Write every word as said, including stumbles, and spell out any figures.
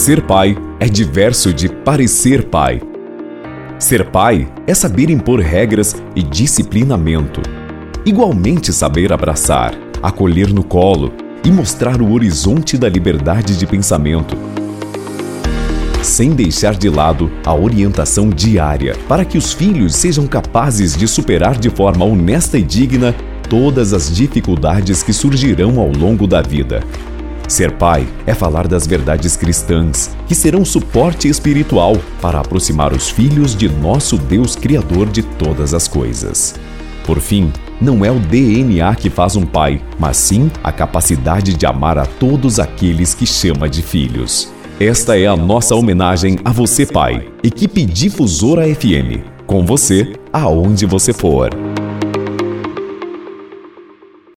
Ser pai é diverso de parecer pai. Ser pai é saber impor regras e disciplinamento. Igualmente saber abraçar, acolher no colo e mostrar o horizonte da liberdade de pensamento, sem deixar de lado a orientação diária para que os filhos sejam capazes de superar de forma honesta e digna todas as dificuldades que surgirão ao longo da vida. Ser pai é falar das verdades cristãs, que serão suporte espiritual para aproximar os filhos de nosso Deus Criador de todas as coisas. Por fim, não é o D N A que faz um pai, mas sim a capacidade de amar a todos aqueles que chama de filhos. Esta é a nossa homenagem a você, pai. Equipe Difusora F M. Com você, aonde você for.